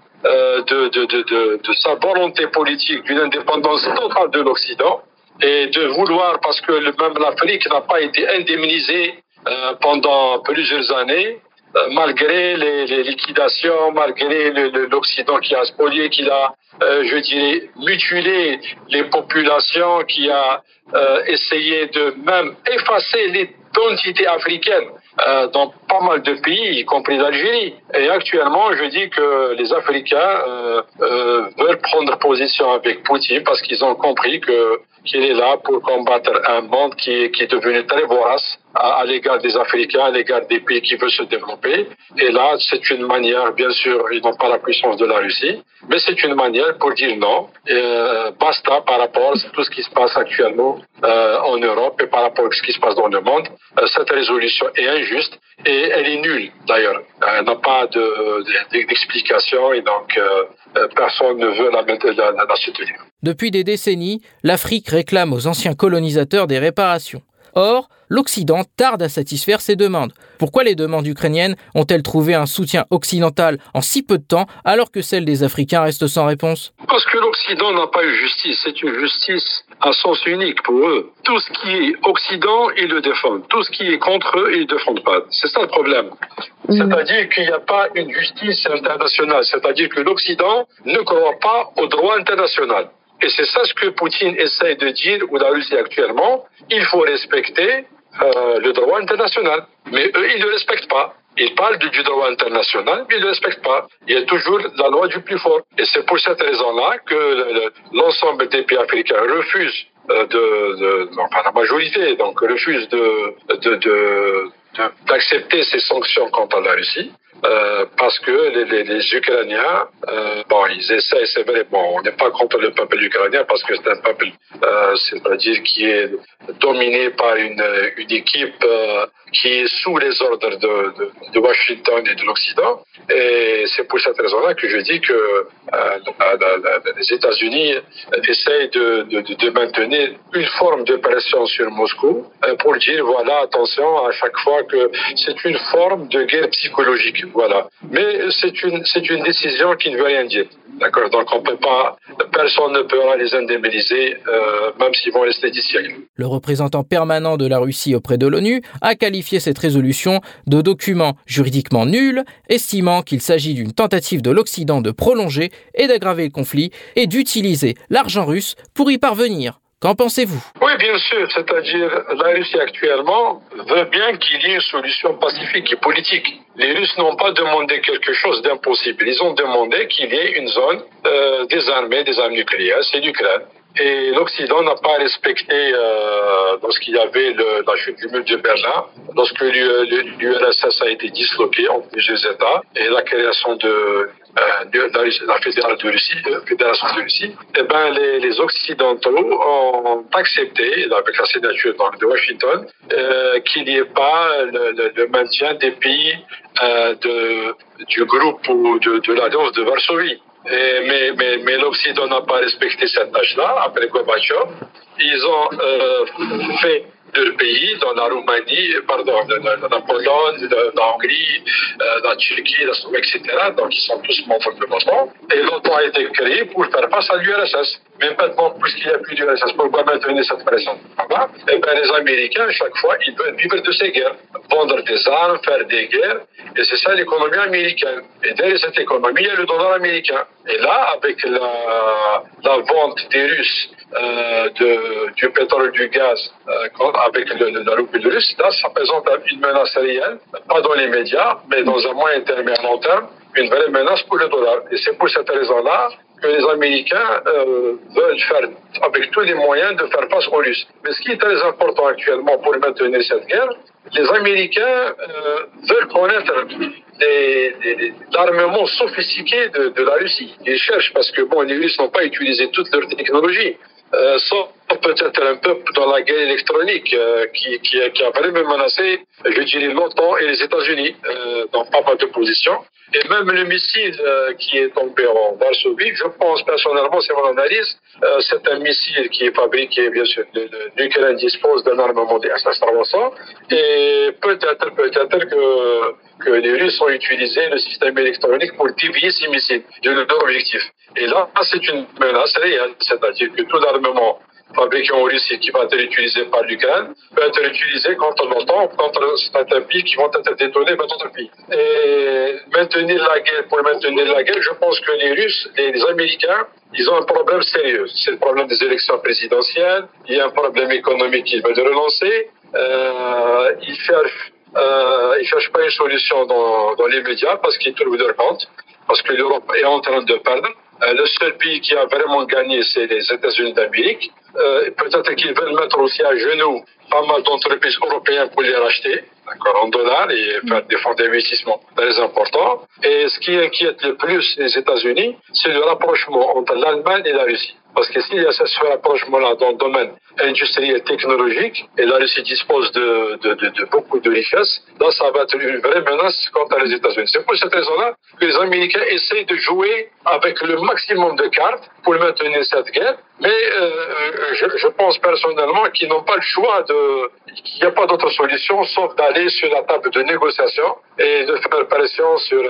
de sa volonté politique d'une indépendance totale de l'Occident et de vouloir, parce que même l'Afrique n'a pas été indemnisée pendant plusieurs années, malgré les liquidations, malgré l'Occident qui a spolié, qui a, je dirais, mutilé les populations, qui a essayé de même effacer l'identité africaine dans pas mal de pays, y compris l'Algérie. Et actuellement, je dis que les Africains veulent prendre position avec Poutine parce qu'ils ont compris qu'il est là pour combattre un monde qui est devenu très vorace à l'égard des Africains, à l'égard des pays qui veulent se développer. Et là, c'est une manière, bien sûr, ils n'ont pas la puissance de la Russie, mais c'est une manière pour dire non, basta par rapport à tout ce qui se passe actuellement en Europe et par rapport à ce qui se passe dans le monde. Cette résolution est injuste et elle est nulle, d'ailleurs. Elle n'a pas d'explication et donc personne ne veut la soutenir. Depuis des décennies, l'Afrique réclame aux anciens colonisateurs des réparations. Or, l'Occident tarde à satisfaire ces demandes. Pourquoi les demandes ukrainiennes ont-elles trouvé un soutien occidental en si peu de temps alors que celles des Africains restent sans réponse ? Parce que l'Occident n'a pas eu justice. C'est une justice à sens unique pour eux. Tout ce qui est Occident, ils le défendent. Tout ce qui est contre eux, ils ne le défendent pas. C'est ça le problème. C'est-à-dire qu'il n'y a pas une justice internationale. C'est-à-dire que l'Occident ne croit pas au droit international. Et c'est ça ce que Poutine essaie de dire, ou la Russie actuellement. Il faut respecter le droit international. Mais eux, ils ne le respectent pas. Ils parlent du droit international, mais ils ne le respectent pas. Il y a toujours la loi du plus fort. Et c'est pour cette raison-là que l'ensemble des pays africains refusent la majorité, donc refuse d'accepter ces sanctions contre la Russie. Parce que les Ukrainiens, ils essaient, c'est vrai, on n'est pas contre le peuple ukrainien parce que c'est un peuple, c'est-à-dire qui est dominé par une équipe qui est sous les ordres de Washington et de l'Occident. Et c'est pour cette raison-là que je dis que les États-Unis essayent de maintenir une forme de pression sur Moscou pour dire, voilà, attention, à chaque fois que c'est une forme de guerre psychologique. Voilà. Mais c'est une décision qui ne veut rien dire. D'accord. Donc personne ne pourra les indemniser, même s'ils vont rester d'ici. Le représentant permanent de la Russie auprès de l'ONU a qualifié cette résolution de document juridiquement nul, estimant qu'il s'agit d'une tentative de l'Occident de prolonger et d'aggraver le conflit et d'utiliser l'argent russe pour y parvenir. Qu'en pensez-vous ? Oui, bien sûr. C'est-à-dire, la Russie actuellement veut bien qu'il y ait une solution pacifique et politique. Les Russes n'ont pas demandé quelque chose d'impossible. Ils ont demandé qu'il y ait une zone des armes nucléaires, c'est l'Ukraine. Et l'Occident n'a pas respecté, lorsqu'il y avait la chute du mur de Berlin, lorsque l'URSS a été disloqué entre les deux États, et la création de la Fédération de Russie, les Occidentaux ont accepté, avec la signature de Washington, qu'il n'y ait pas le maintien des pays du groupe ou de l'Alliance de Varsovie. Mais l'Occident n'a pas respecté cette tâche-là, après Gorbatchev. Ils ont fait leur pays, dans la Roumanie, dans la Pologne, dans la Hongrie, dans la Turquie, la Slovaquie, etc. Donc ils sont tous membres de l'OTAN. Et l'OTAN a été créé pour faire face à l'URSS. Mais maintenant, puisqu'il n'y a plus d'URSS, pourquoi maintenir cette pression ? Les Américains, chaque fois, ils veulent vivre de ces guerres. Vendre des armes, faire des guerres. Et c'est ça l'économie américaine. Et derrière cette économie, il y a le dollar américain. Et là, avec la vente des Russes du pétrole, du gaz, avec la roupie russe, là, ça présente une menace réelle, pas dans les médias, mais dans un moyen terme et à long terme, une vraie menace pour le dollar. Et c'est pour cette raison-là que les Américains veulent faire, avec tous les moyens, de faire face aux Russes. Mais ce qui est très important actuellement pour maintenir cette guerre, les Américains veulent connaître l'armement sophistiqué de la Russie. Ils cherchent, parce que les Russes n'ont pas utilisé toute leur technologie. Sauf peut-être un peu dans la guerre électronique qui a vraiment menacé, je dirais, l'OTAN et les États-Unis dans pas mal de positions. Et même le missile qui est tombé en Varsovie, je pense personnellement, c'est mon analyse, c'est un missile qui est fabriqué, bien sûr, l'Ukraine dispose d'un armement extra-avançant, et peut-être que les Russes ont utilisé le système électronique pour dévier ces missiles de leur objectif. Et là, c'est une menace réelle, c'est-à-dire que tout l'armement fabriqué en Russie qui va être utilisé par l'Ukraine peut être utilisé contre l'OTAN, contre certains pays qui vont être détournés par d'autres pays. Et pour maintenir la guerre, je pense que les Russes, les Américains, ils ont un problème sérieux. C'est le problème des élections présidentielles, il y a un problème économique qu'ils veulent relancer, ils cherchent pas une solution dans les médias parce qu'ils trouvent leur compte, parce que l'Europe est en train de perdre. Le seul pays qui a vraiment gagné, c'est les États-Unis d'Amérique. Peut-être qu'ils veulent mettre aussi à genoux pas mal d'entreprises européennes pour les racheter, en dollars, et faire des fonds d'investissement très importants. Et ce qui inquiète le plus les États-Unis, c'est le rapprochement entre l'Allemagne et la Russie. Parce que s'il y a ce rapprochement-là dans le domaine industriel et technologique, et la Russie dispose de beaucoup de richesses, là, ça va être une vraie menace contre les États-Unis. C'est pour cette raison-là que les Américains essayent de jouer avec le maximum de cartes pour maintenir cette guerre. Mais je pense personnellement qu'ils n'ont pas le choix qu'il n'y a pas d'autre solution sauf d'aller sur la table de négociation et de faire pression sur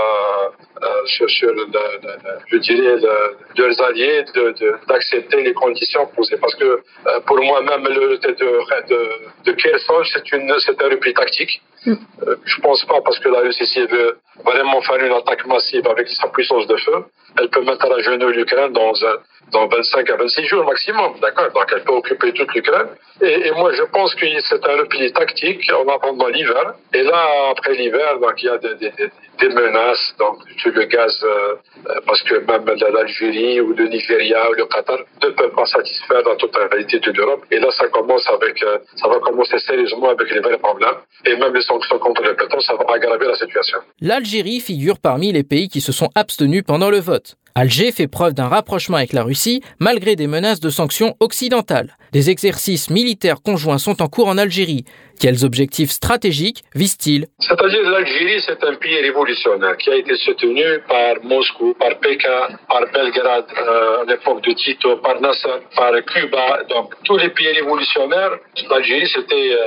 je dirais, leurs alliés d'accepter les conditions posées. Parce que pour moi, même de Kherson, c'est un repli tactique. Je pense pas, parce que la Russie veut vraiment faire une attaque massive avec sa puissance de feu. Elle peut mettre à genoux l'Ukraine dans 25 à 26 jours maximum, d'accord. Donc elle peut occuper toute l'Ukraine. Et moi je pense que c'est un repli tactique en attendant l'hiver. Et là, après l'hiver, donc il y a des menaces, donc sur le gaz, parce que même l'Algérie ou le Nigeria ou le Qatar ne peuvent pas satisfaire la totalité de l'Europe. Et là, ça va commencer sérieusement avec les vrais problèmes. Et même les sanctions contre le pétrole, ça va aggraver la situation. L'Algérie figure parmi les pays qui se sont abstenus pendant le vote. Alger fait preuve d'un rapprochement avec la Russie malgré des menaces de sanctions occidentales. Des exercices militaires conjoints sont en cours en Algérie. Quels objectifs stratégiques visent-ils ? C'est-à-dire l'Algérie, c'est un pays révolutionnaire qui a été soutenu par Moscou, par Pékin, par Belgrade à l'époque de Tito, par Nasser, par Cuba. Donc tous les pays révolutionnaires, l'Algérie c'était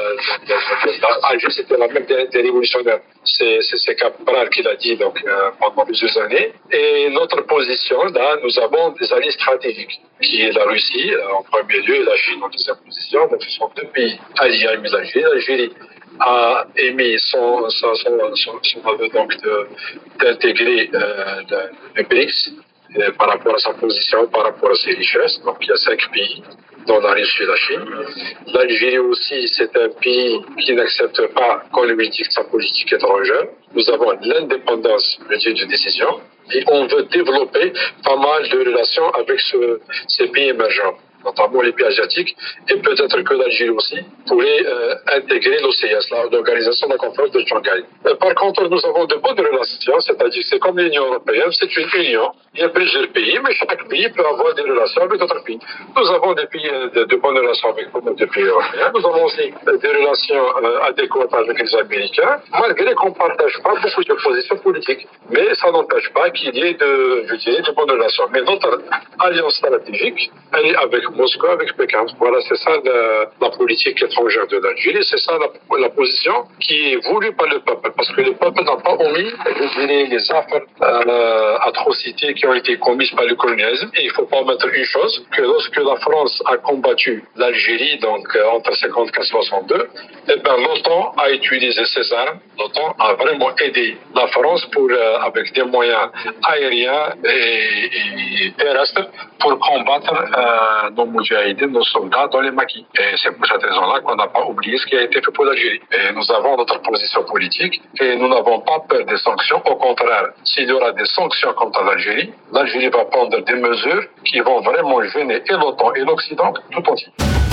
la même des révolutionnaires. C'est Cabral qui l'a dit pendant plusieurs années. Et notre position, là, nous avons des alliés stratégiques, qui est la Russie en premier lieu et la Chine en deuxième position. Donc ce sont deux pays alliés à l'Algérie. L'Algérie a émis son aveu d'intégrer le BRICS par rapport à sa position, par rapport à ses richesses. Donc il y a 5 pays, dont la Russie et la Chine. L'Algérie aussi, c'est un pays qui n'accepte pas qu'on lui dicte sa politique étrangère. Nous avons l'indépendance de décision et on veut développer pas mal de relations avec ces pays émergents, notamment les pays asiatiques, et peut-être que l'Algérie aussi pourrait intégrer l'OCS, l'Organisation de la conférence de Shanghai. Par contre, nous avons de bonnes relations, c'est-à-dire que c'est comme l'Union européenne, c'est une union. Il y a plusieurs pays, mais chaque pays peut avoir des relations avec d'autres pays. Nous avons des pays de bonnes relations avec des pays européens. Nous avons aussi des relations adéquates avec les Américains, malgré qu'on ne partage pas beaucoup de positions politiques. Mais ça n'empêche pas qu'il y ait de bonnes relations. Mais notre alliance stratégique, elle est avec Moscou, avec Pékin. Voilà, c'est ça la politique étrangère de l'Algérie. C'est ça la position qui est voulue par le peuple. Parce que le peuple n'a pas omis, les affres, atrocités qui ont été commises par le colonialisme. Et il ne faut pas omettre une chose, que lorsque la France a combattu l'Algérie, entre 1954 et 1962, l'OTAN a utilisé ses armes. L'OTAN a vraiment aidé la France avec des moyens aériens et terrestres pour combattre nos moudjahidines, nos soldats dans les maquis. Et c'est pour cette raison-là qu'on n'a pas oublié ce qui a été fait pour l'Algérie. Et nous avons notre position politique et nous n'avons pas peur des sanctions. Au contraire, s'il y aura des sanctions contre l'Algérie va prendre des mesures qui vont vraiment gêner et l'OTAN et l'Occident tout entier.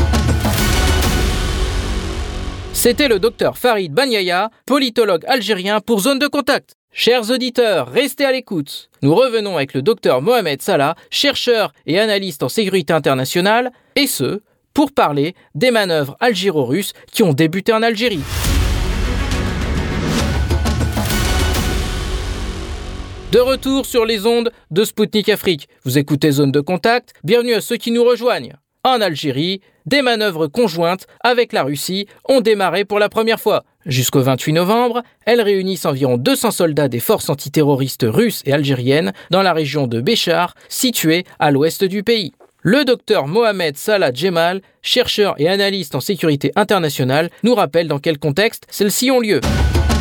C'était le docteur Farid Banyaya, politologue algérien pour Zone de Contact. Chers auditeurs, restez à l'écoute. Nous revenons avec le docteur Mohamed Salah, chercheur et analyste en sécurité internationale, et ce, pour parler des manœuvres algéro-russes qui ont débuté en Algérie. De retour sur les ondes de Spoutnik Afrique. Vous écoutez Zone de Contact, bienvenue à ceux qui nous rejoignent. En Algérie, des manœuvres conjointes avec la Russie ont démarré pour la première fois. Jusqu'au 28 novembre, elles réunissent environ 200 soldats des forces antiterroristes russes et algériennes dans la région de Béchar, située à l'ouest du pays. Le docteur Mohamed Salah Djemal, chercheur et analyste en sécurité internationale, nous rappelle dans quel contexte celles-ci ont lieu.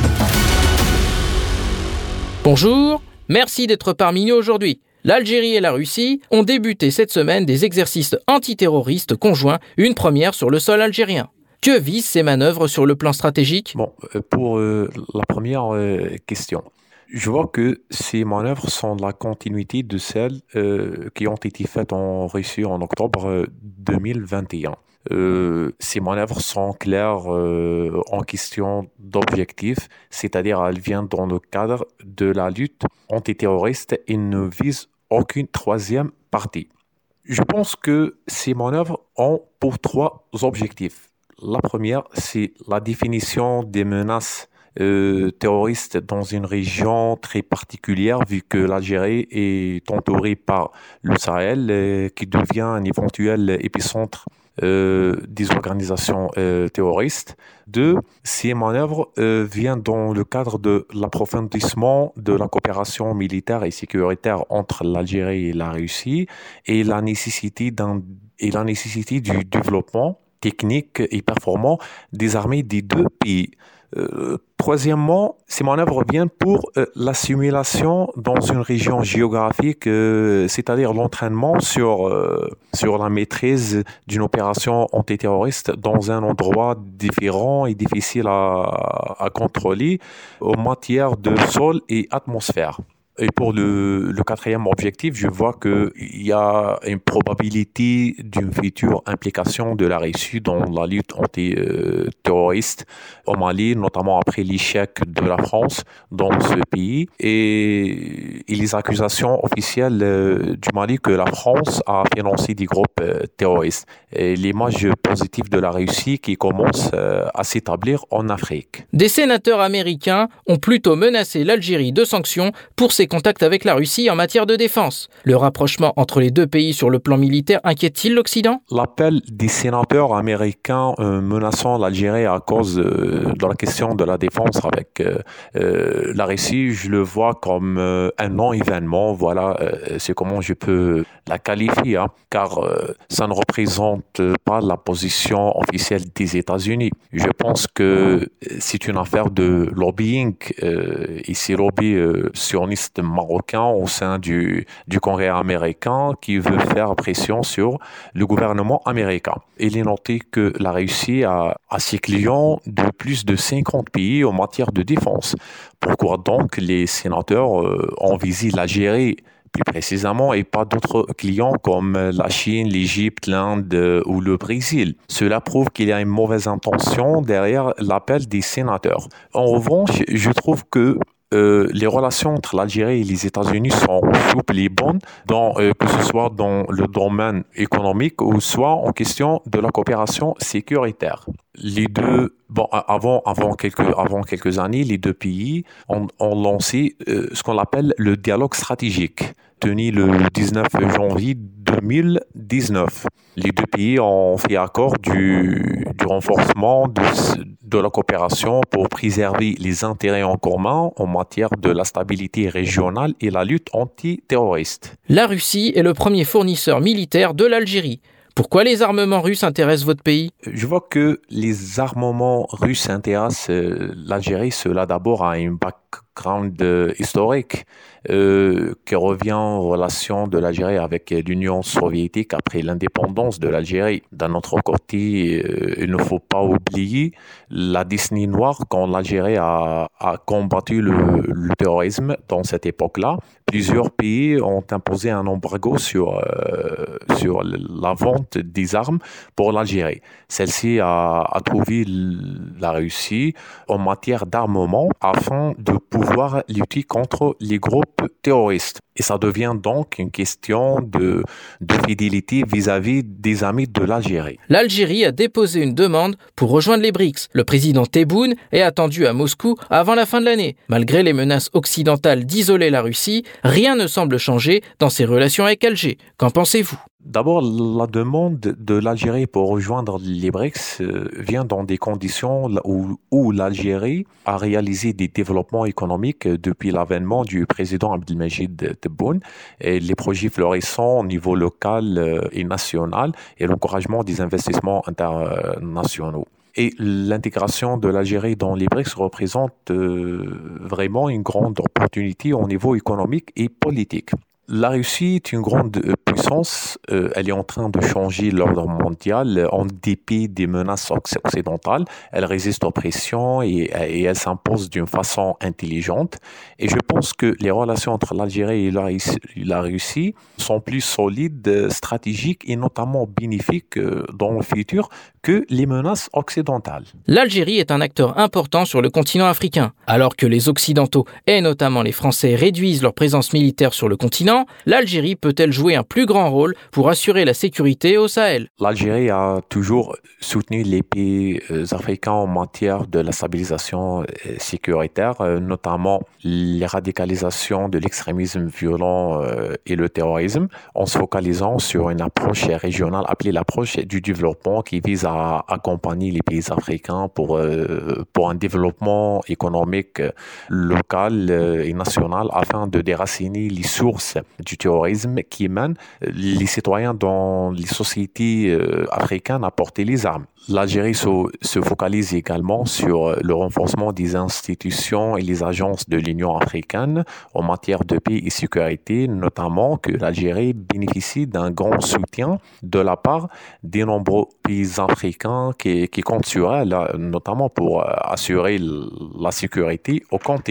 Bonjour, merci d'être parmi nous aujourd'hui. L'Algérie et la Russie ont débuté cette semaine des exercices antiterroristes conjoints, une première sur le sol algérien. Que visent ces manœuvres sur le plan stratégique ? Pour la première question, je vois que ces manœuvres sont la continuité de celles qui ont été faites en Russie en octobre 2021. Ces manœuvres sont claires en question d'objectifs, c'est-à-dire elles viennent dans le cadre de la lutte antiterroriste et ne visent aucune troisième partie. Je pense que ces manœuvres ont pour 3 objectifs. La première, c'est la définition des menaces terroristes dans une région très particulière, vu que l'Algérie est entourée par le Sahel, qui devient un éventuel épicentre des organisations terroristes. 2, ces manœuvres viennent dans le cadre de l'approfondissement de la coopération militaire et sécuritaire entre l'Algérie et la Russie et la nécessité du développement technique et performant des armées des 2 pays. Troisièmement, ces manœuvres viennent pour la simulation dans une région géographique, c'est-à-dire l'entraînement sur la maîtrise d'une opération antiterroriste dans un endroit différent et difficile à contrôler en matière de sol et atmosphère. Et pour le quatrième objectif, je vois qu'il y a une probabilité d'une future implication de la Russie dans la lutte anti-terroriste au Mali, notamment après l'échec de la France dans ce pays et les accusations officielles du Mali que la France a financé des groupes terroristes. Et l'image positive de la Russie qui commence à s'établir en Afrique. Des sénateurs américains ont plutôt menacé l'Algérie de sanctions pour ses contacts avec la Russie en matière de défense. Le rapprochement entre les deux pays sur le plan militaire inquiète-t-il l'Occident ? L'appel des sénateurs américains menaçant l'Algérie à cause de la question de la défense avec la Russie, je le vois comme un non-événement. Voilà, c'est comment je peux la qualifier, car ça ne représente pas la position officielle des États-Unis. Je pense que c'est une affaire de lobbying et ces lobbies sionistes marocains au sein du Congrès américain qui veut faire pression sur le gouvernement américain. Il est noté que la Russie a ses clients de plus de 50 pays en matière de défense. Pourquoi donc les sénateurs ont visé l'Algérie plus précisément et pas d'autres clients comme la Chine, l'Égypte, l'Inde ou le Brésil? Cela prouve qu'il y a une mauvaise intention derrière l'appel des sénateurs. En revanche, je trouve que les relations entre l'Algérie et les États-Unis sont souples et bonnes, que ce soit dans le domaine économique ou soit en question de la coopération sécuritaire. Les deux, avant quelques années, les deux pays ont lancé ce qu'on appelle le dialogue stratégique, tenu le 19 janvier 2019. Les deux pays ont fait accord du renforcement de la coopération pour préserver les intérêts en commun en matière de la stabilité régionale et la lutte antiterroriste. La Russie est le premier fournisseur militaire de l'Algérie. Pourquoi les armements russes intéressent votre pays ? Je vois que les armements russes intéressent l'Algérie. Cela d'abord a un background historique qui revient aux relations de l'Algérie avec l'Union soviétique après l'indépendance de l'Algérie. D'un autre côté, il ne faut pas oublier la décennie noire quand l'Algérie a combattu le terrorisme dans cette époque-là. Plusieurs pays ont imposé un embargo sur la vente des armes pour l'Algérie. Celle-ci a trouvé la Russie en matière d'armement afin de pouvoir lutter contre les groupes terroristes. Et ça devient donc une question de fidélité vis-à-vis des amis de l'Algérie. L'Algérie a déposé une demande pour rejoindre les BRICS. Le président Tebboune est attendu à Moscou avant la fin de l'année. Malgré les menaces occidentales d'isoler la Russie, rien ne semble changer dans ses relations avec Alger. Qu'en pensez-vous ? D'abord, la demande de l'Algérie pour rejoindre les BRICS vient dans des conditions où l'Algérie a réalisé des développements économiques depuis l'avènement du président Abdelmajid Tebboune et les projets florissants au niveau local et national et l'encouragement des investissements internationaux. Et l'intégration de l'Algérie dans les BRICS représente vraiment une grande opportunité au niveau économique et politique. La Russie est une grande puissance, elle est en train de changer l'ordre mondial en dépit des menaces occidentales. Elle résiste aux pressions et elle s'impose d'une façon intelligente. Et je pense que les relations entre l'Algérie et la Russie sont plus solides, stratégiques et notamment bénéfiques dans le futur que les menaces occidentales. L'Algérie est un acteur important sur le continent africain. Alors que les Occidentaux et notamment les Français réduisent leur présence militaire sur le continent, l'Algérie peut-elle jouer un plus grand rôle pour assurer la sécurité au Sahel ? L'Algérie a toujours soutenu les pays africains en matière de la stabilisation sécuritaire, notamment l'éradication de l'extrémisme violent et le terrorisme, en se focalisant sur une approche régionale appelée l'approche du développement qui vise à accompagner les pays africains pour un développement économique local et national afin de déraciner les sources du terrorisme qui mène les citoyens dans les sociétés africaines à porter les armes. L'Algérie se focalise également sur le renforcement des institutions et les agences de l'Union africaine en matière de paix et sécurité, notamment que l'Algérie bénéficie d'un grand soutien de la part des nombreux pays africains qui comptent sur elle, notamment pour assurer la sécurité au continent.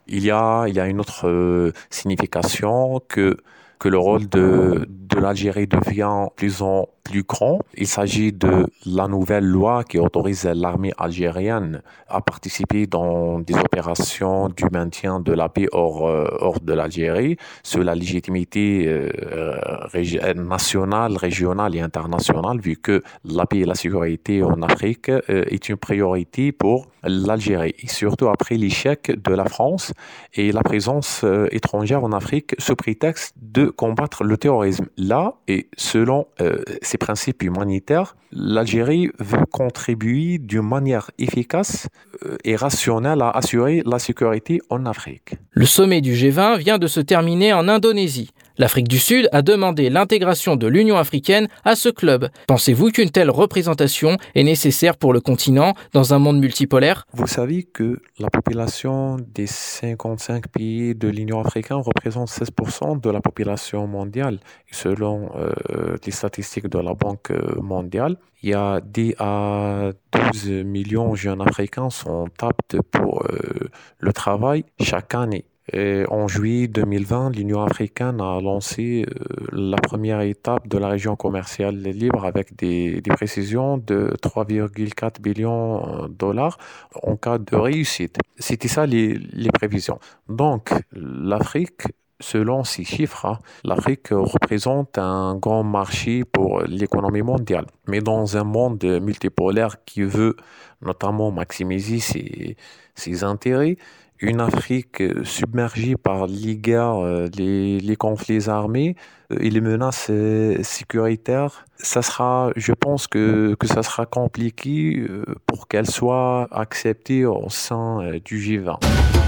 Il y a une autre signification que le rôle de l'Algérie devient plus grand. Il s'agit de la nouvelle loi qui autorise l'armée algérienne à participer dans des opérations du maintien de la paix hors de l'Algérie, sous la légitimité nationale, régionale et internationale, vu que la paix et la sécurité en Afrique est une priorité pour l'Algérie, et surtout après l'échec de la France et la présence étrangère en Afrique sous prétexte de combattre le terrorisme. Là, et selon ces principes humanitaires, l'Algérie veut contribuer d'une manière efficace et rationnelle à assurer la sécurité en Afrique. Le sommet du G20 vient de se terminer en Indonésie. L'Afrique du Sud a demandé l'intégration de l'Union africaine à ce club. Pensez-vous qu'une telle représentation est nécessaire pour le continent dans un monde multipolaire ? Vous savez que la population des 55 pays de l'Union africaine représente 16% de la population mondiale. Selon les statistiques de la Banque mondiale, il y a 10 à 12 millions de jeunes Africains sont aptes pour le travail chaque année. Et en juillet 2020, l'Union africaine a lancé la première étape de la région commerciale libre avec des précisions de 3,4 billions de dollars en cas de réussite. C'était ça les prévisions. Donc, l'Afrique, selon ces chiffres, l'Afrique représente un grand marché pour l'économie mondiale. Mais dans un monde multipolaire qui veut notamment maximiser ses intérêts, une Afrique submergée par les guerres, les conflits armés et les menaces sécuritaires, je pense que ça sera compliqué pour qu'elle soit acceptée au sein du G20.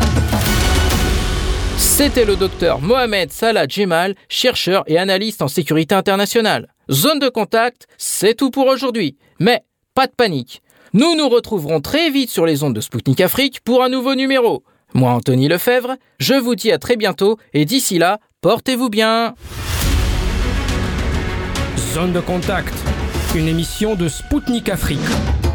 C'était le docteur Mohamed Salah Djemal, chercheur et analyste en sécurité internationale. Zone de contact, c'est tout pour aujourd'hui. Mais pas de panique. Nous nous retrouverons très vite sur les ondes de Spoutnik Afrique pour un nouveau numéro. Moi, Anthony Lefebvre, je vous dis à très bientôt et d'ici là, portez-vous bien. Zone de contact, une émission de Spoutnik Afrique.